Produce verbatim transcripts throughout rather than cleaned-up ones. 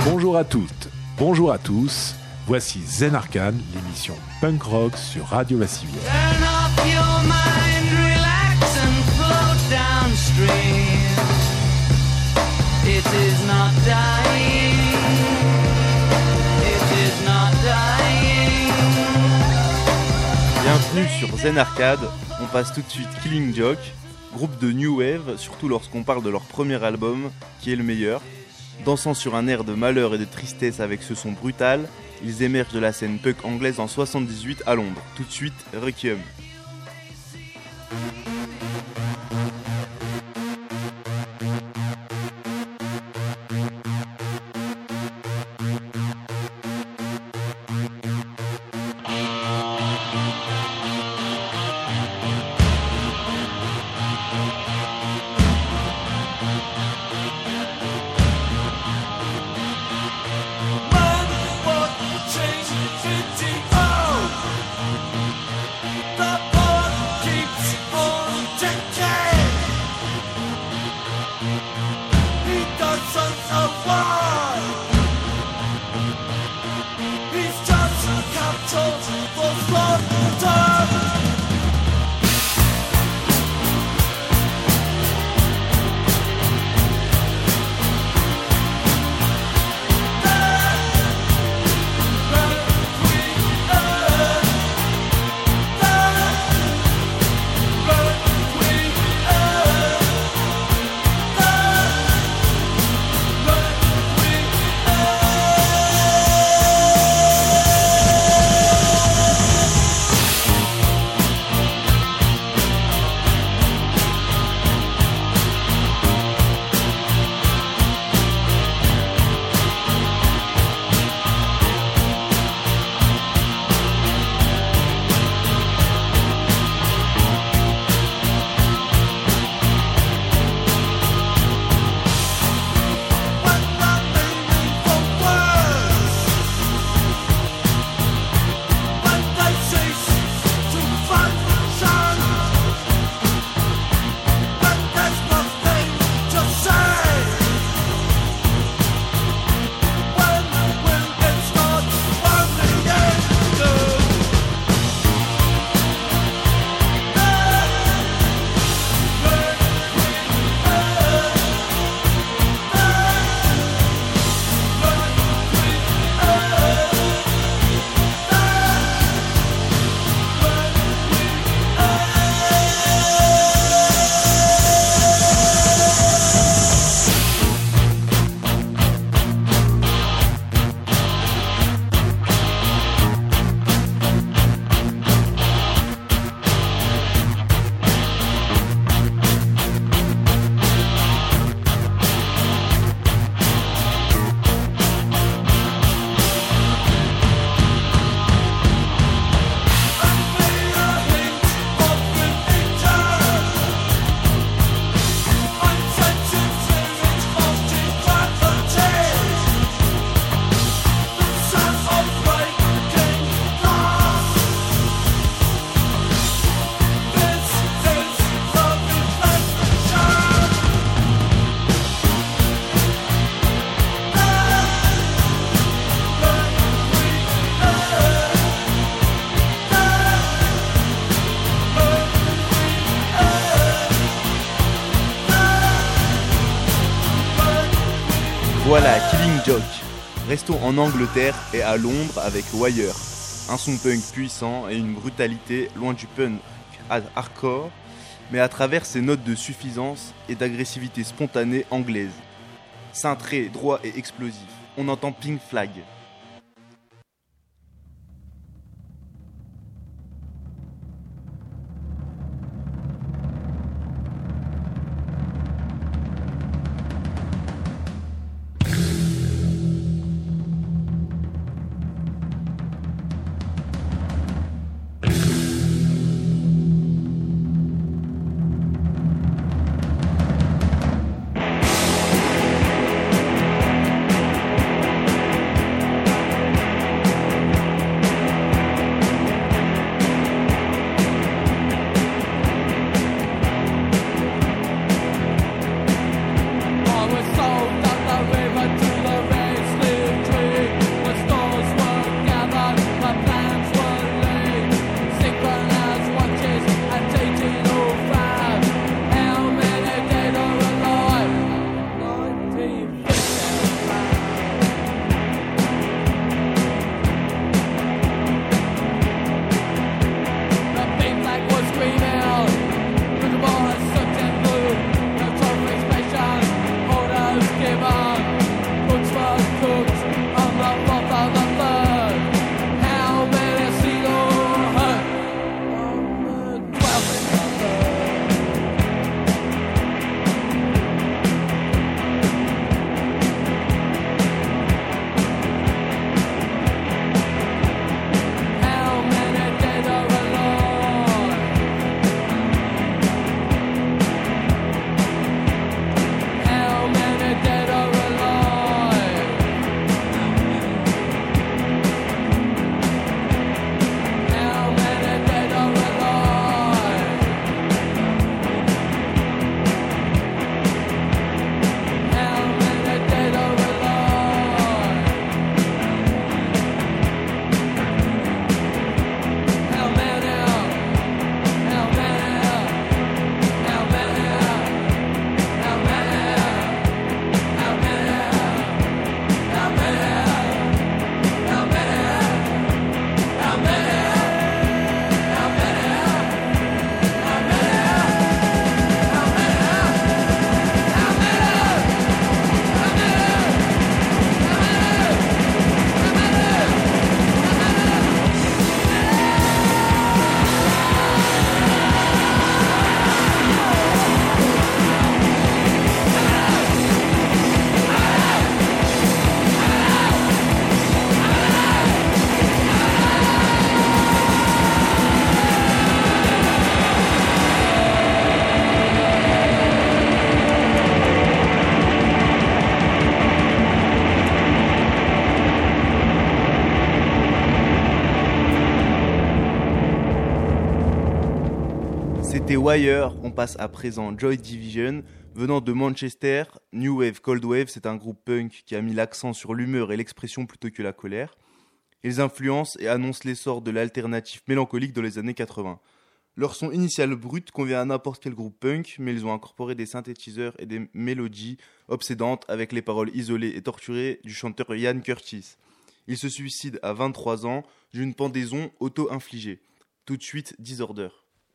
Bonjour à toutes, bonjour à tous, voici Zen Arcade, l'émission punk rock sur Radio Vassivia. Turn off your mind, relax and float downstream. It is not dying, it is not dying. Bienvenue sur Zen Arcade, on passe tout de suite Killing Joke, groupe de New Wave, surtout lorsqu'on parle de leur premier album, qui est le meilleur. Dansant sur un air de malheur et de tristesse avec ce son brutal, ils émergent de la scène punk anglaise en soixante-dix-huit à Londres. Tout de suite, Requiem. Voilà, Killing Joke. Restons en Angleterre et à Londres avec Wire. Un son punk puissant et une brutalité loin du punk hardcore, mais à travers ses notes de suffisance et d'agressivité spontanée anglaise. Cintré, droit et explosif. On entend Pink Flag. Wire, on passe à présent Joy Division. Venant de Manchester, New Wave Cold Wave, c'est un groupe punk qui a mis l'accent sur l'humeur et l'expression plutôt que la colère. Ils influencent et annoncent l'essor de l'alternative mélancolique dans les années quatre-vingts. Leur son initial brut convient à n'importe quel groupe punk, mais ils ont incorporé des synthétiseurs et des mélodies obsédantes avec les paroles isolées et torturées du chanteur Ian Curtis. Il se suicide à vingt-trois ans d'une pendaison auto-infligée. Tout de suite, Disorder.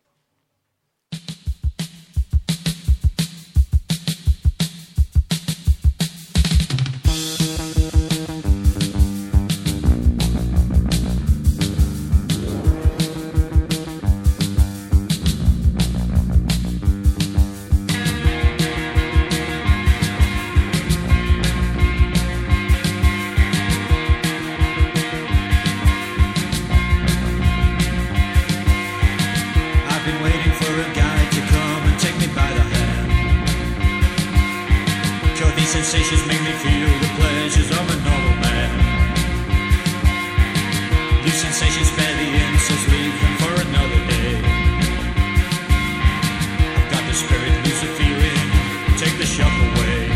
Sensations make me feel the pleasures of a normal man. These sensations spare the insults, leave them for another day. I've got the spirit, lose the feeling, take the shock away.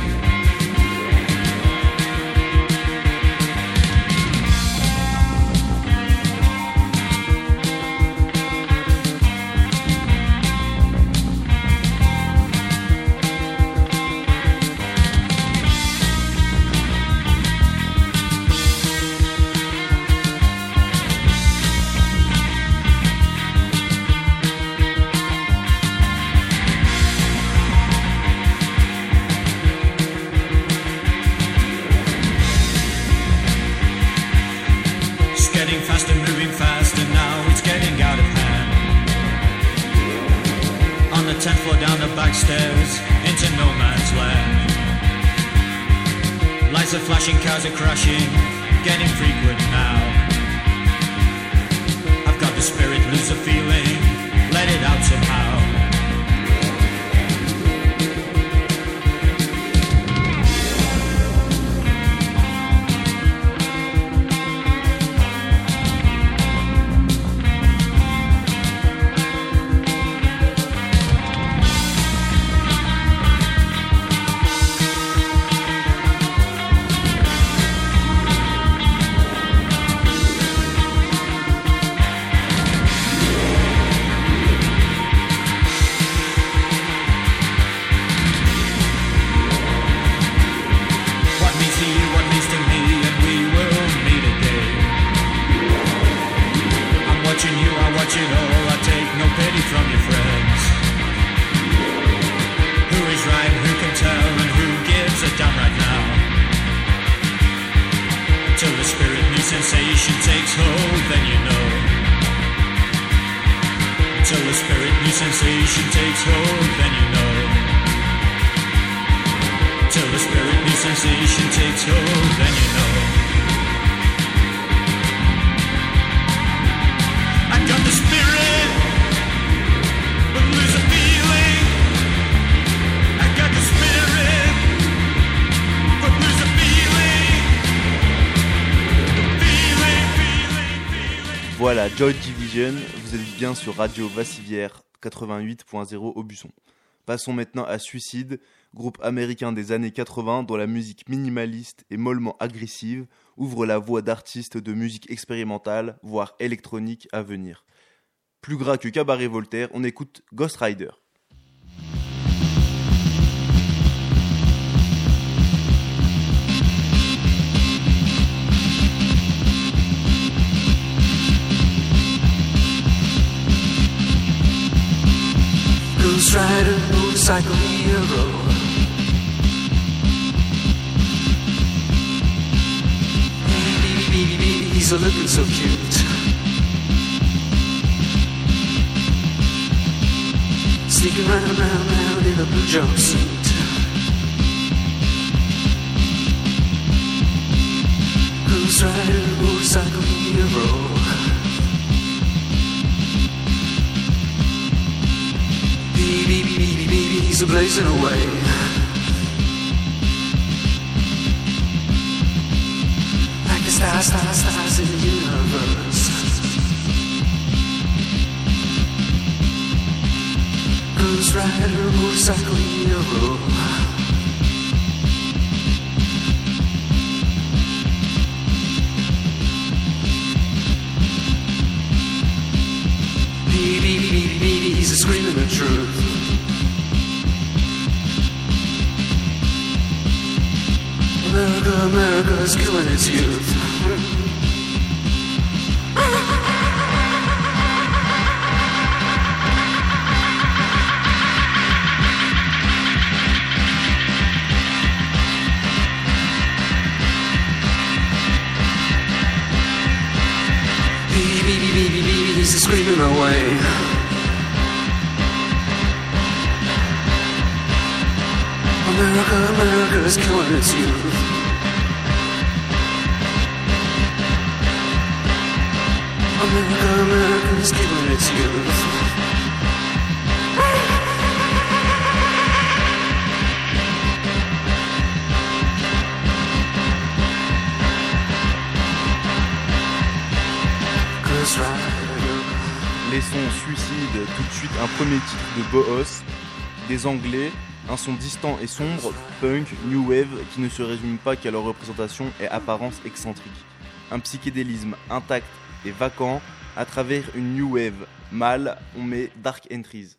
Stairs into no man's land. Lights are flashing, cars are crashing, getting frequent now. I've got the spirit, lose the feeling, let it out somehow. Sensation takes hold, then you know. Until the spirit new sensation takes hold, then you know. Till the spirit new sensation takes hold, then you know. I got the spirit, but lose a feeling. I got the spirit, but lose a feeling. Voilà, Joy Division, vous êtes bien sur Radio Vassivière quatre-vingt-huit point zéro au Busson. Passons maintenant à Suicide, groupe américain des années quatre-vingts dont la musique minimaliste et mollement agressive ouvre la voie d'artistes de musique expérimentale, voire électronique à venir. Plus gras que Cabaret Voltaire, on écoute Ghost Rider. Ghost Rider, motorcycle hero. Baby, baby, baby, he's a looking so cute. Sneaking round, round, round in a blue jumpsuit. Ghost Rider, motorcycle hero. Baby, baby, baby, he's a blazing away. Like the stars, stars, stars in the universe. Ghost rider, motorcycle hero. Beep, beep, beep, beep, he's a screaming the truth. America, America is killing its youth. Beep, beep, beep, beep, beep, he's screaming away. America, America is killing its youth. America, America is killing its youth. Ghost Rider. Laissons Suicide tout de suite un premier titre de Boos, des Anglais, un son distant et sombre, punk, new wave, qui ne se résume pas qu'à leur représentation et apparence excentrique. Un psychédélisme intact et vacant, à travers une new wave mâle, on met Dark Entries.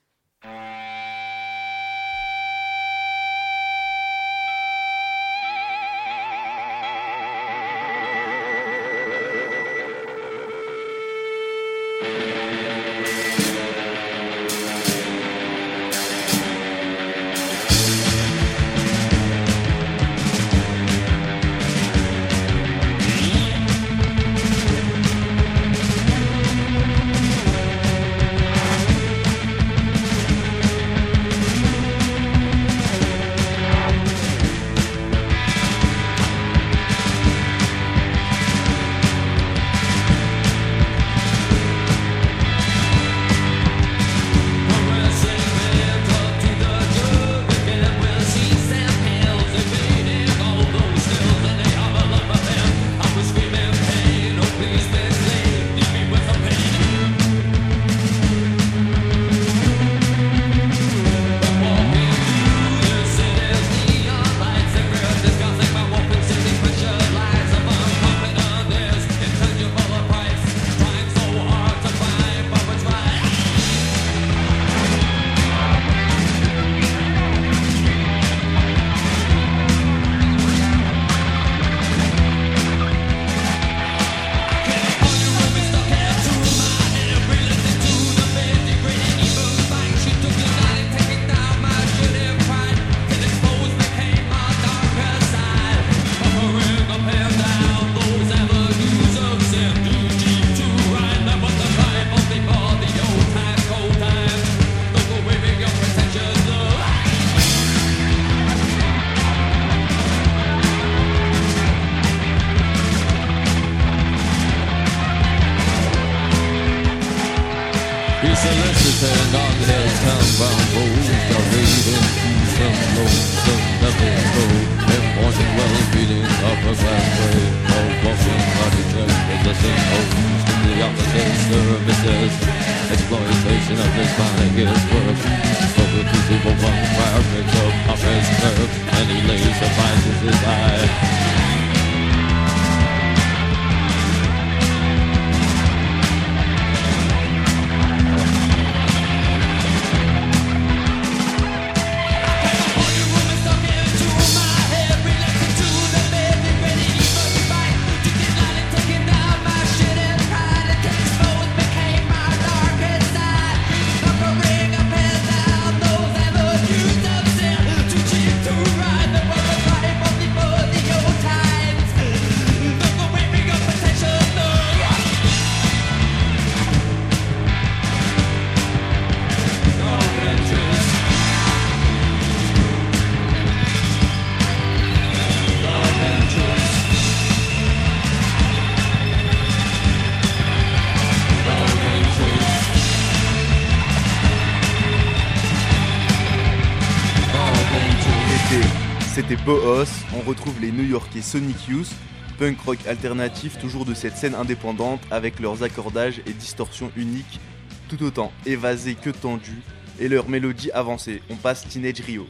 soliciting on hills, town bound roads, the raven through some lonesome never road. And morning well beating up a glass grave, all walking like a church, possessing homes to the opposite services. Exploitation of this mind is work. So with his evil one fire breaks up off his nerve, and he lays suffices his eye. C'était Boos, on retrouve les New-Yorkais Sonic Youth, punk rock alternatif toujours de cette scène indépendante avec leurs accordages et distorsions uniques, tout autant évasés que tendus, et leur mélodie avancée. On passe Teenage Rio.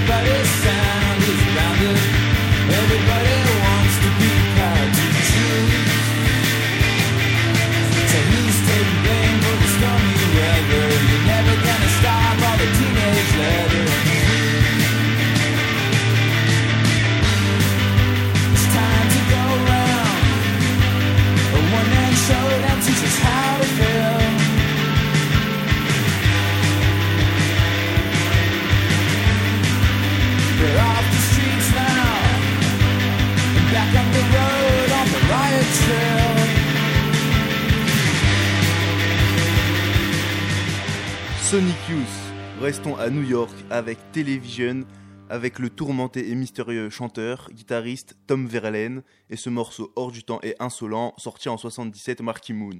Everybody's sound is grounded. Everybody wants to be proud to be true. So who's taking blame for the stormy weather? You're never gonna stop all the teenage letters. It's time to go round. A one-man showdown teaches us how to feel. We're off the streets now, and back on the road on the riot trail. Sonic Youth, restons à New York avec Television, avec le tourmenté et mystérieux chanteur, guitariste Tom Verlaine, et ce morceau hors du temps et insolent, sorti en soixante-dix-sept, Marquee Moon.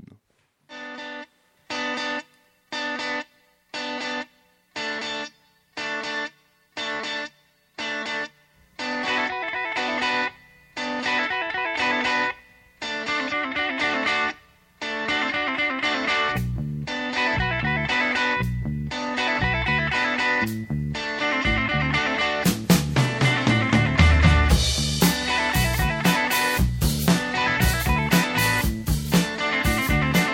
Thank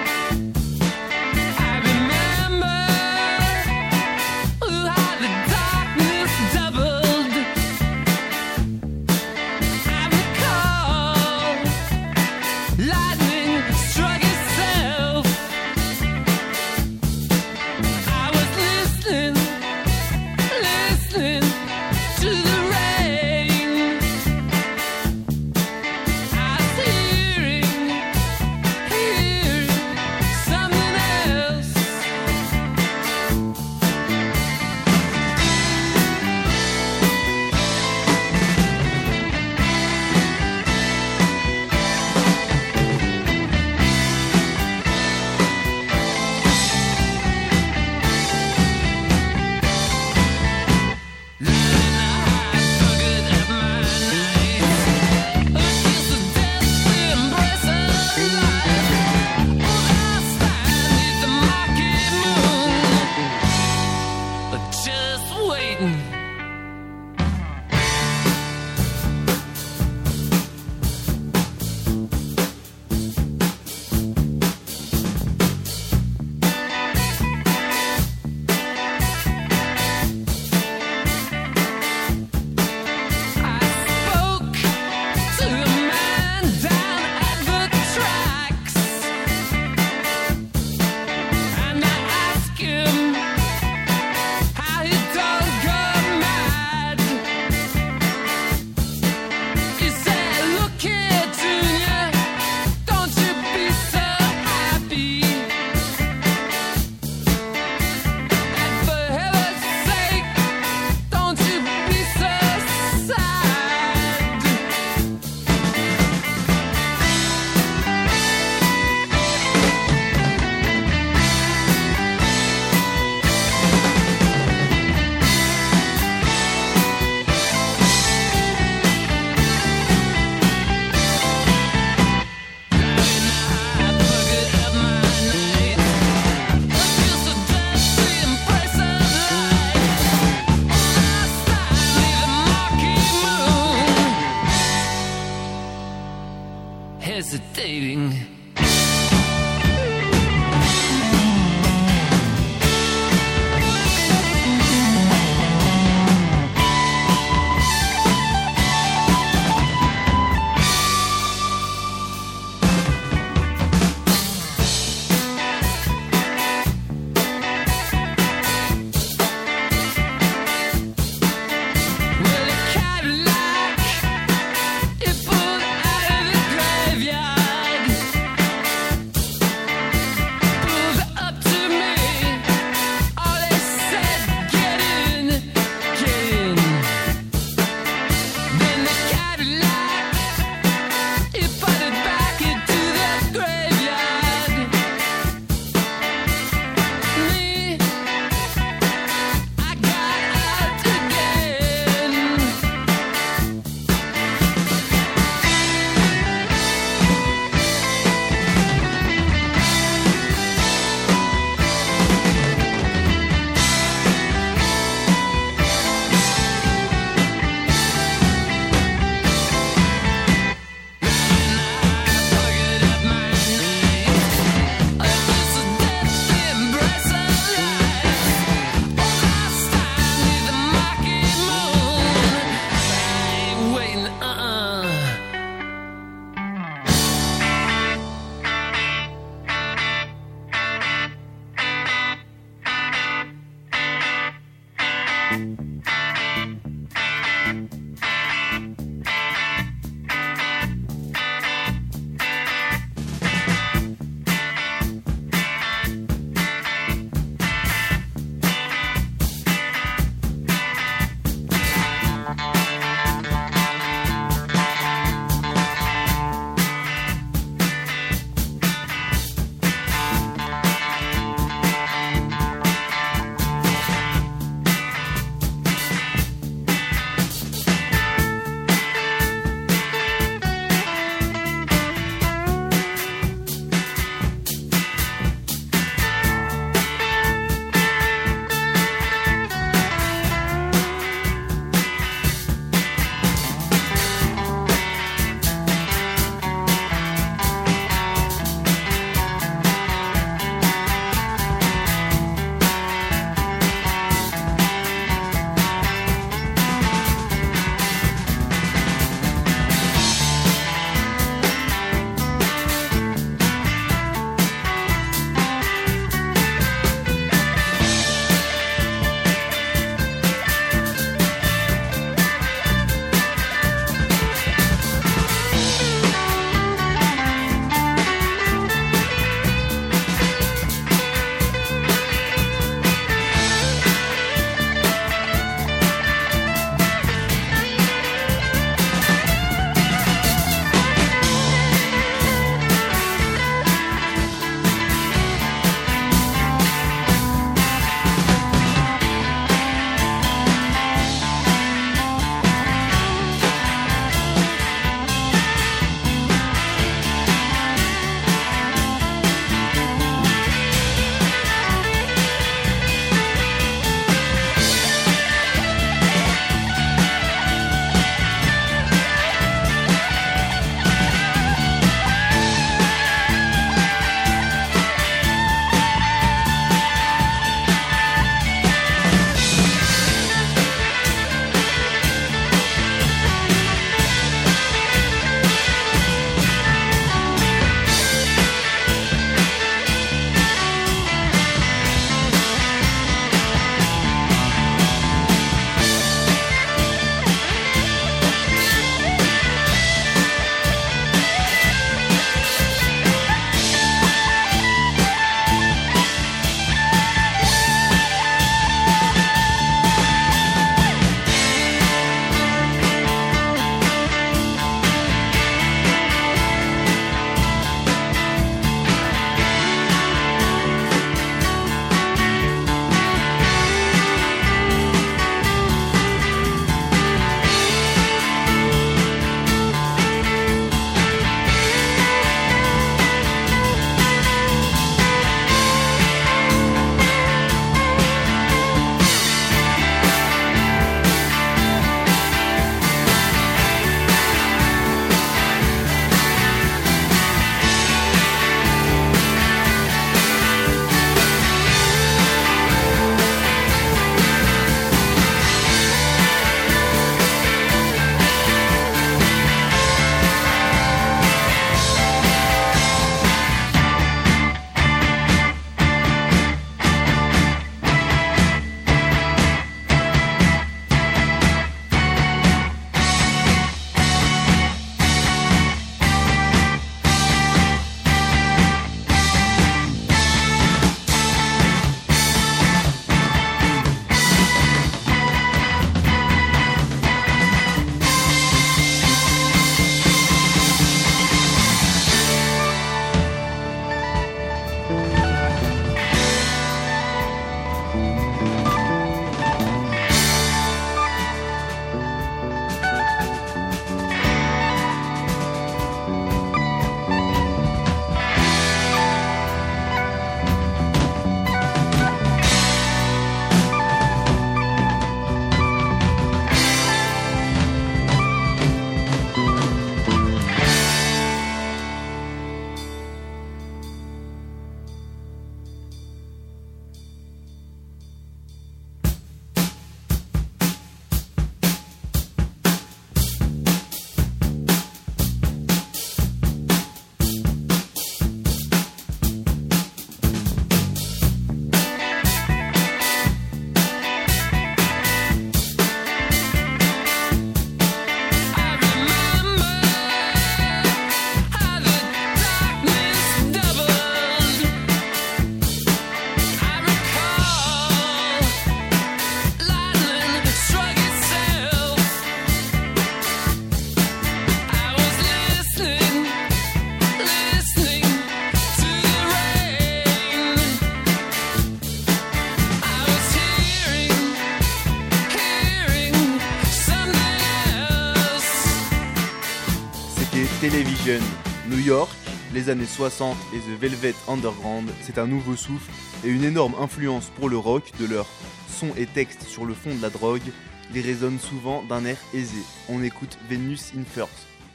Television, New York, les années soixante et The Velvet Underground, c'est un nouveau souffle et une énorme influence pour le rock de leurs sons et textes sur le fond de la drogue. Ils résonnent souvent d'un air aisé. On écoute Venus in Furs.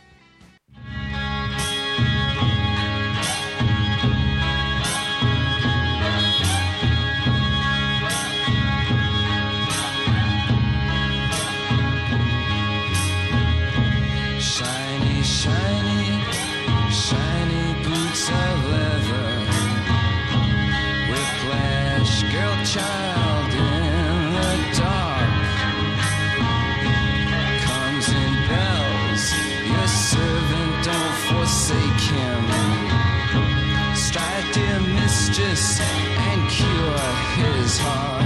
Shiny, shiny, shiny boots of leather. Whiplash, girl child in the dark. Comes in bells, your servant, don't forsake him. Strike, dear mistress, and cure his heart.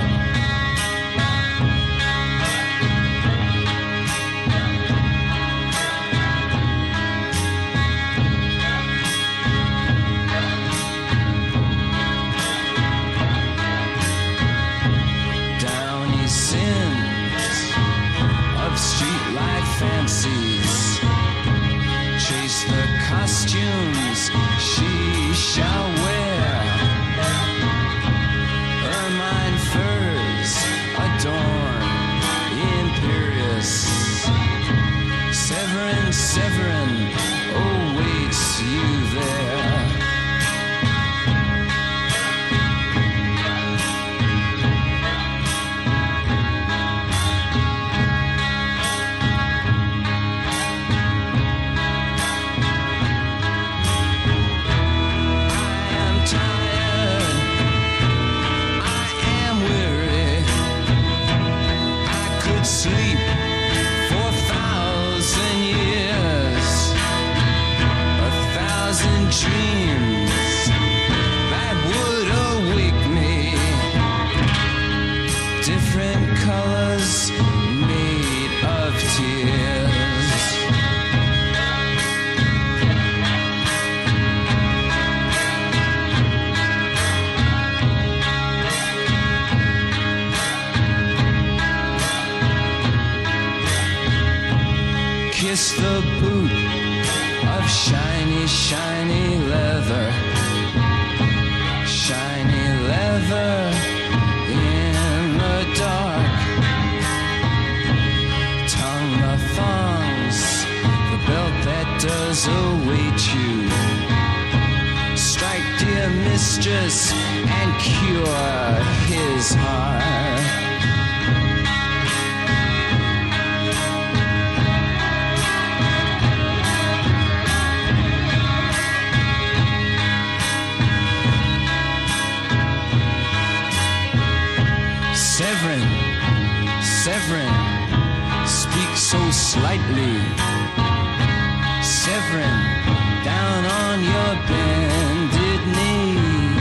Fancies, chase the costumes she shall wear. Ermine furs adorn imperious. Severin, Severin awaits you there. Sleep for a thousand years, a thousand dreams that would awake me. Different colors made of tears. Kiss the boot of shiny, shiny leather. Shiny leather in the dark. Tongue the thongs, the belt that does await you. Strike, dear mistress, and cure his heart. Severin, Severin, speak so slightly. Severin, down on your bended knee.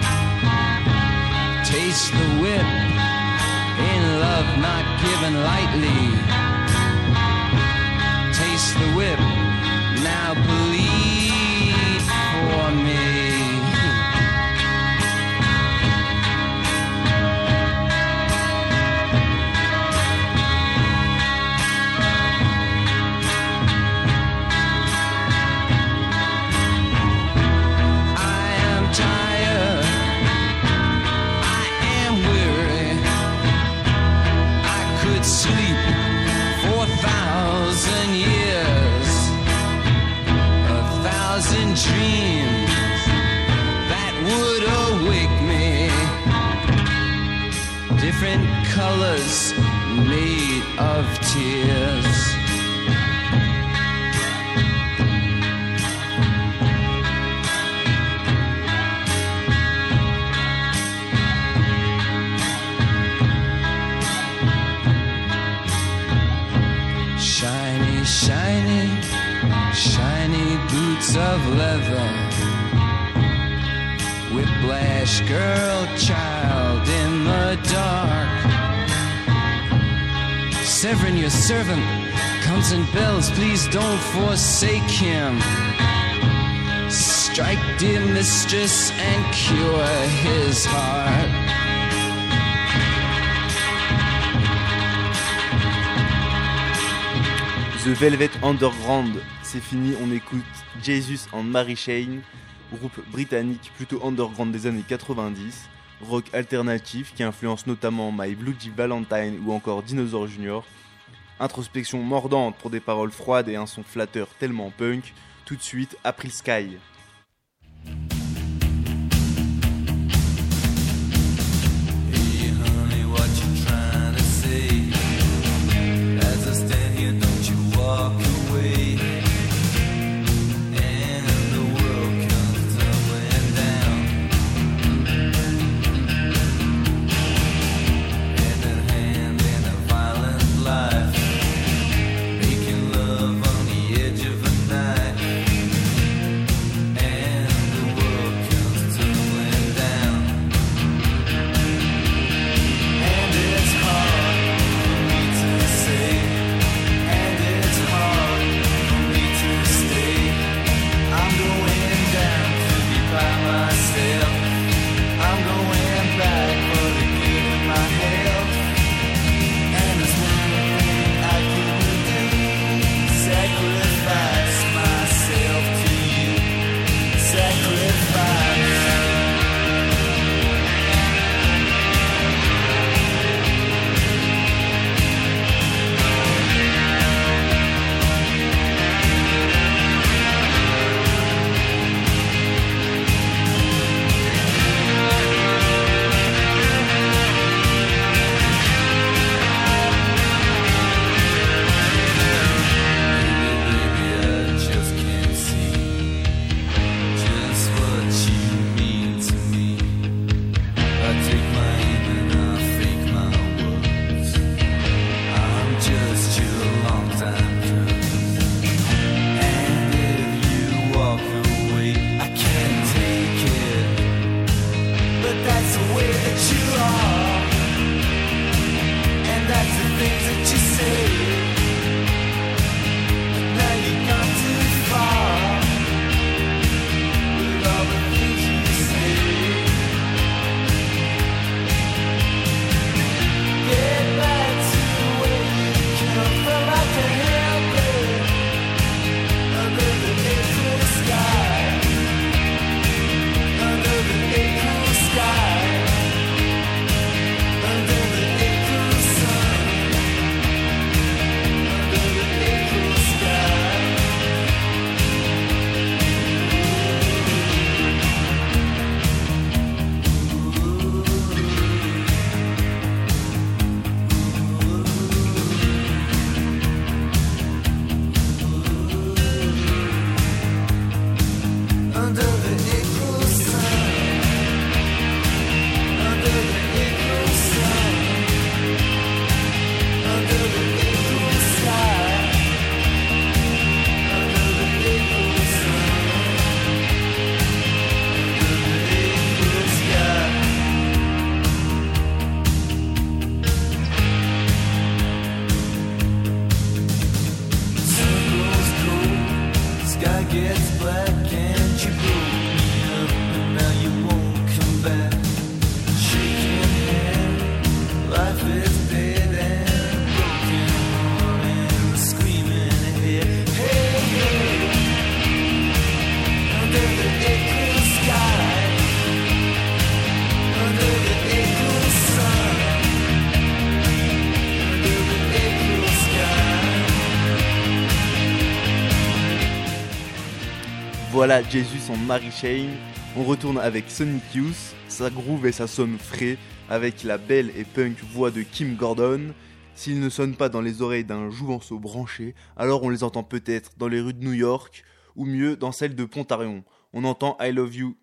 Taste the whip, in love not given lightly. Taste the whip, now bleed for me. Sleep for a thousand years, a thousand dreams that would awake me. Different colors made of tears. Shiny, shiny, shiny boots of leather. Whiplash, girl, child in the dark. Severin, your servant, comes in bells, please don't forsake him. Strike, dear mistress, and cure his heart. The Velvet Underground, c'est fini, on écoute Jesus and Mary Chain, groupe britannique plutôt underground des années quatre-vingt-dix, rock alternatif qui influence notamment My Bloody Valentine ou encore Dinosaur Junior. Introspection mordante pour des paroles froides et un son flatteur tellement punk. Tout de suite, April Sky. Voilà Jesus en Mary Chain. On retourne avec Sonic Youth, ça groove et ça sonne frais avec la belle et punk voix de Kim Gordon. S'ils ne sonnent pas dans les oreilles d'un jouvenceau branché, alors on les entend peut-être dans les rues de New York ou mieux dans celles de Pontarion. On entend I Love You.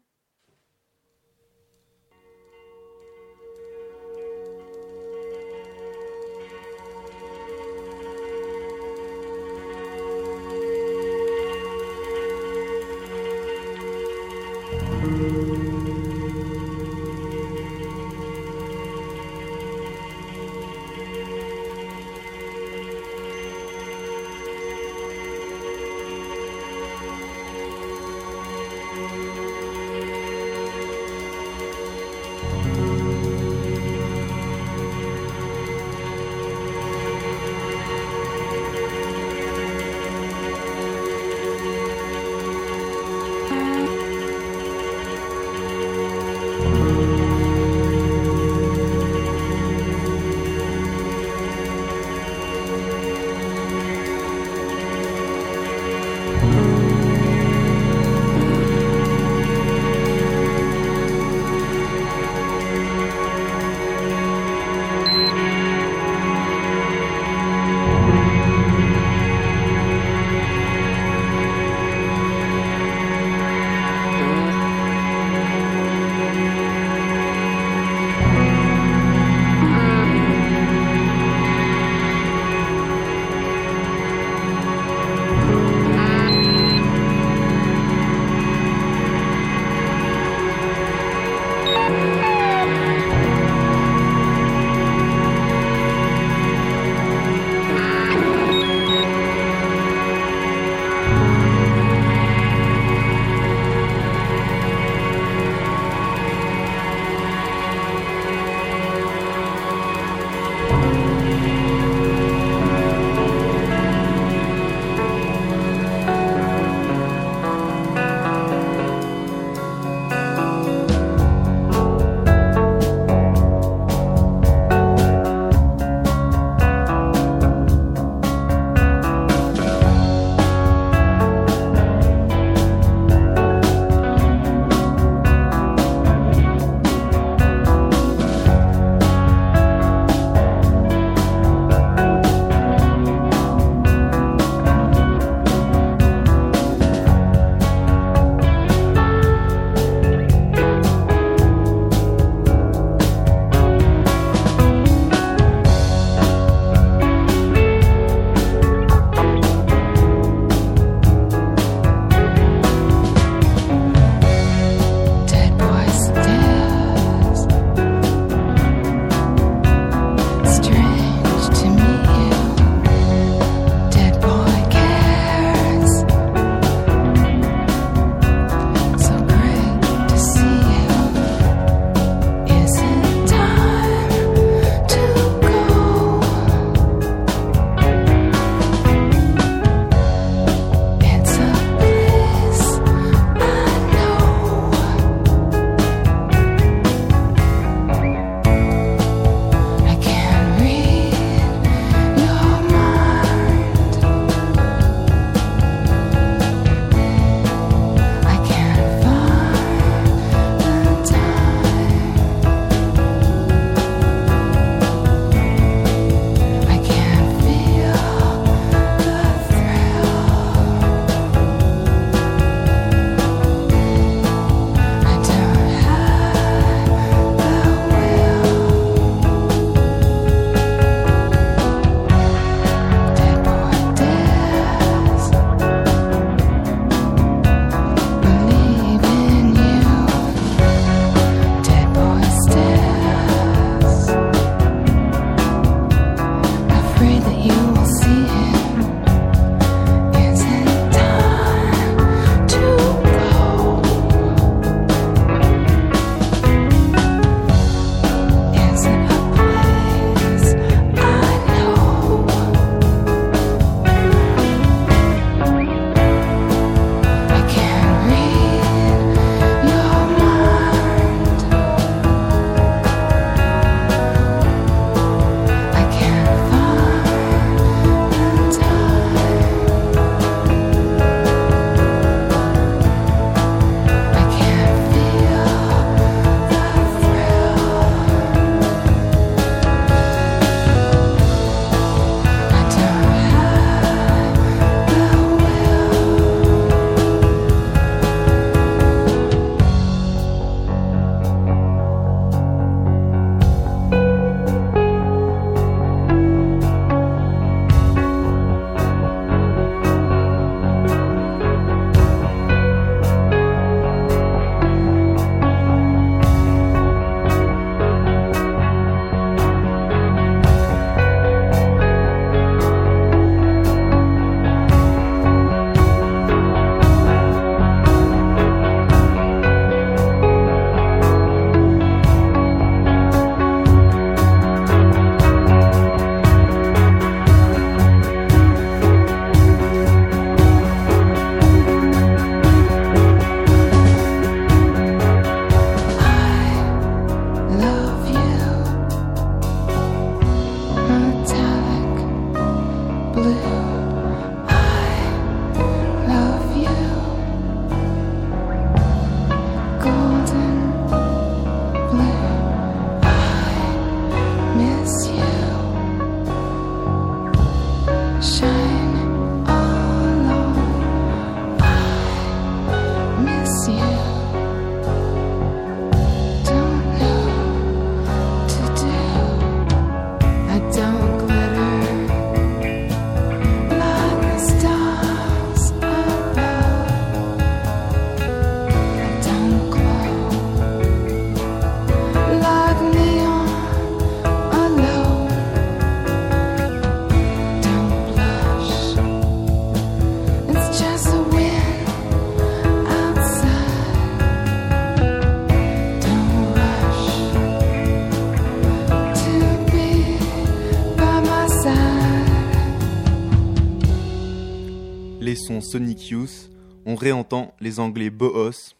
les sons Sonic Youth, on réentend les anglais Boos,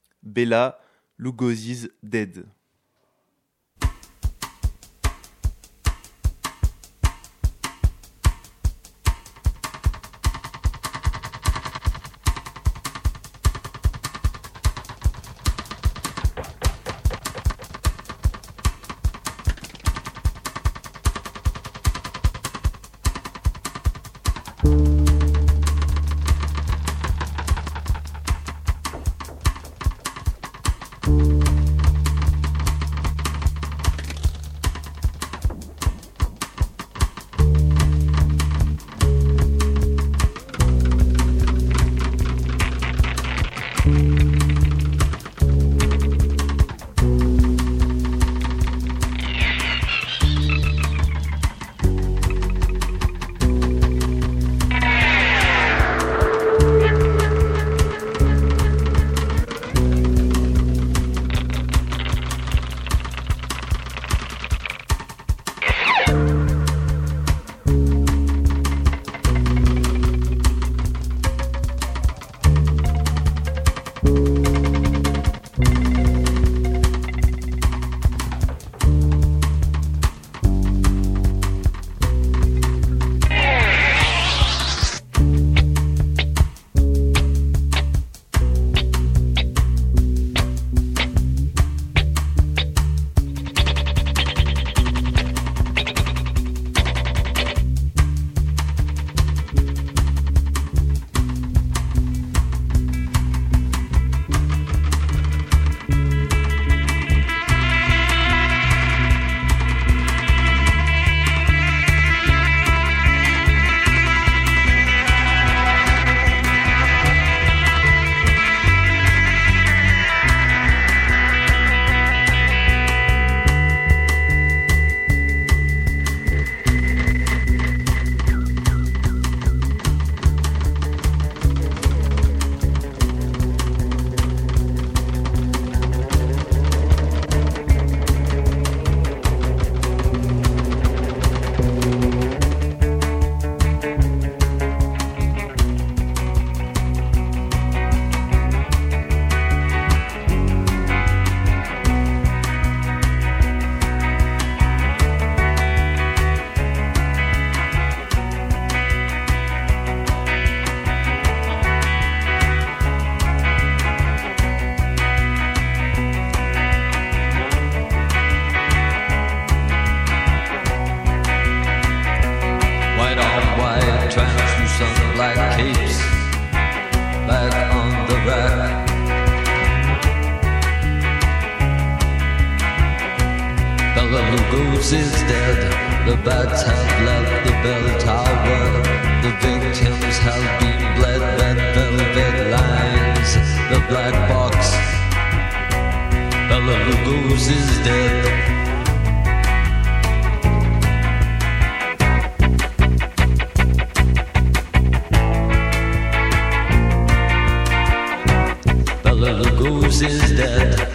Bella Lugosi's Dead. Goose is dead. The bats have left the bell tower. The victims have been bled. Red velvet lines. The black box. Bela Lugosi is dead. Bela Lugosi is dead.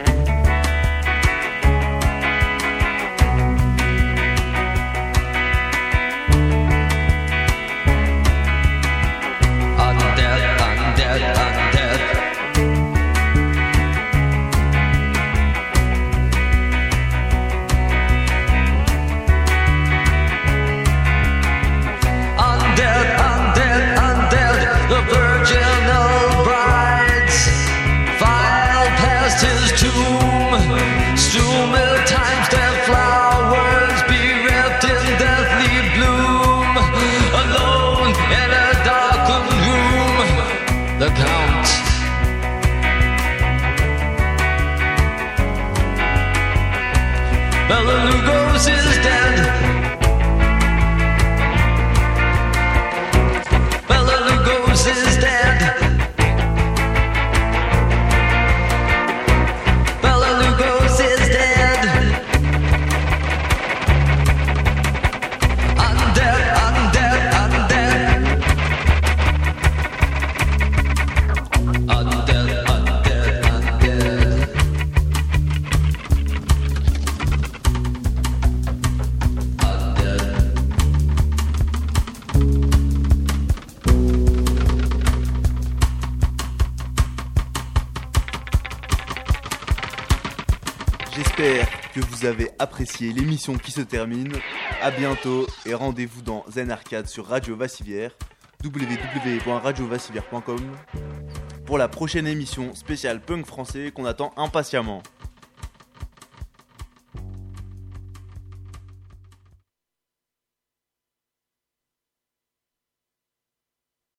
Bela Lugosi is dead. Bela Lugosi is dead. Bela Lugosi is dead. I'm dead, I'm dead, I'm dead. I'm dead, I'm dead, I'm dead. J'espère que vous avez apprécié l'émission qui se termine. A bientôt et rendez-vous dans Zen Arcade sur Radio Vassivière, w w w point radio vassivière point com, pour la prochaine émission spéciale punk français qu'on attend impatiemment.